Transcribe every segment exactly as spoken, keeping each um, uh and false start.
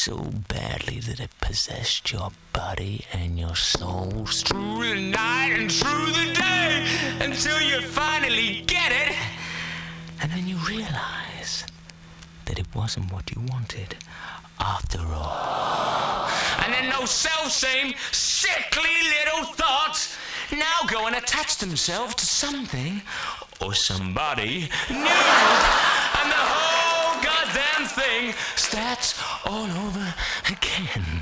so badly that it possessed your body and your soul through the night and through the day until you finally get it. And then you realize that it wasn't what you wanted after all. And then those self-same sickly little thoughts now go and attach themselves to something or somebody new. And the whole goddamn thing starts all over again.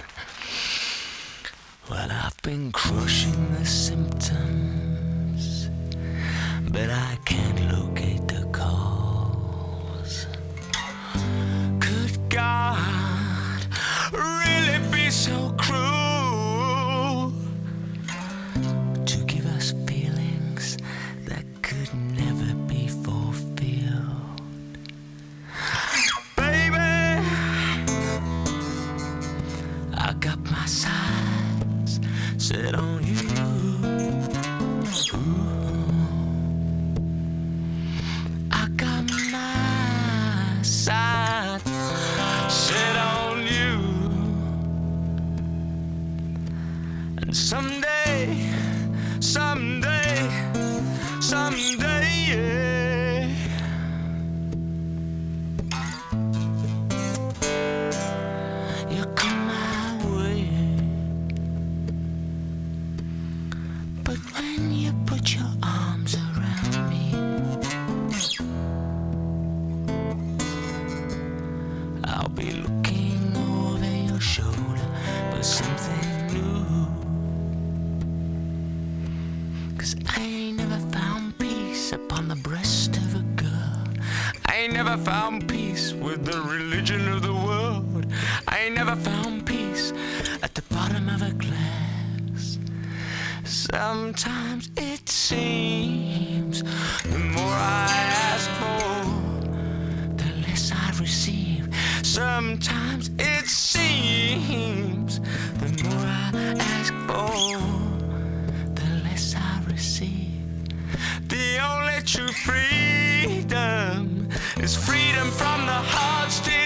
Well, I've been crushing the symptoms, but I can't locate the cause. Could God really be so cruel to give us feelings that could never be fulfilled? Baby, I got my sights set on you. Ooh. I got my sights set on you. And someday, someday, someday, yeah, you come my way. But when you put your arms around me, I'll be looking over your shoulder for something new. 'Cause I ain't never found peace upon the breast of a girl. I ain't never found peace with the religion of the world. I ain't never found peace at the bottom of a glass. Sometimes it seems the more I ask for, the less I receive. Sometimes it seems the more I ask for, the less I receive. The only true freedom is freedom from the heart still